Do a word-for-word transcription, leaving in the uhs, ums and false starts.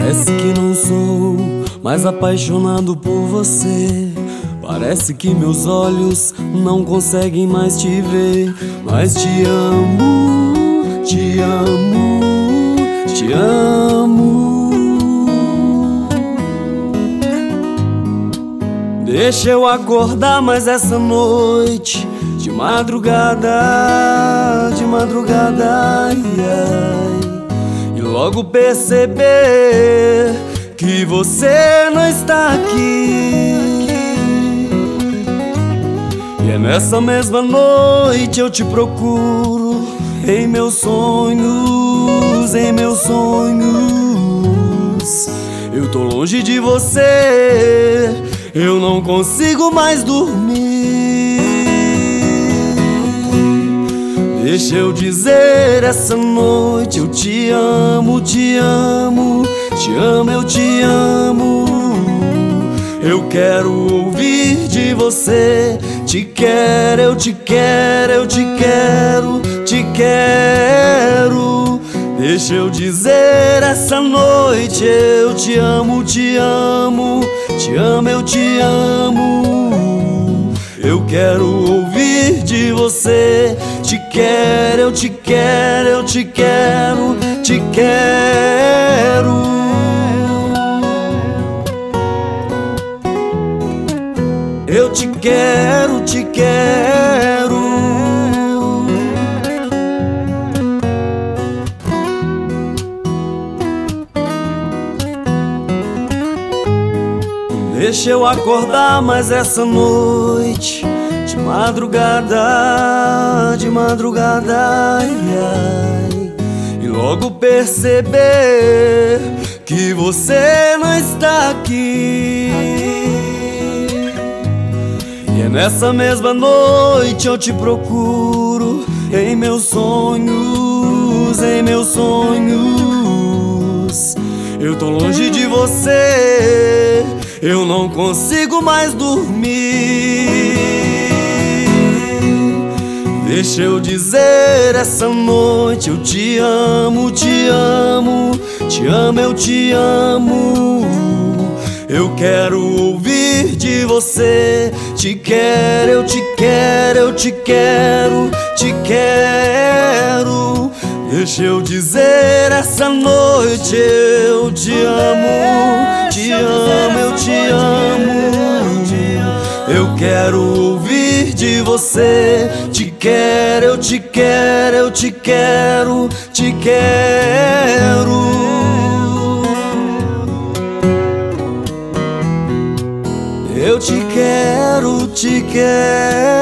Parece que não sou mais apaixonado por você. Parece que meus olhos não conseguem mais te ver. Mas te amo, te amo, te amo. Deixa eu acordar mais essa noite, de madrugada, de madrugada, ai, ai, e logo perceber que você não está aqui. E é nessa mesma noite eu te procuro, em meus sonhos, em meus sonhos. Eu tô longe de você, eu não consigo mais dormir. Deixa eu dizer essa noite, eu te amo, te amo, te amo, eu te amo. Eu quero ouvir de você, te quero, eu te quero, eu te quero, te quero. Deixa eu dizer essa noite, eu te amo, te amo, te amo, eu te amo. Eu quero ouvir de você, te quero, eu te quero, eu te quero, te quero. Eu te quero, te quero. Deixa eu acordar mais essa noite, de madrugada, de madrugada, ai, ai, e logo perceber que você não está aqui. E é nessa mesma noite eu te procuro, em meus sonhos, em meus sonhos. Eu tô longe de você, eu não consigo mais dormir. Deixa eu dizer essa noite, eu te amo, te amo, te amo, eu te amo. Eu quero ouvir de você, te quero, eu te quero, eu te quero, te quero. Deixa eu dizer essa noite, eu te amo, te amo, eu te amo. Eu quero ouvir de você, te quero, eu te quero, eu te quero, te quero. Eu te quero, te quero.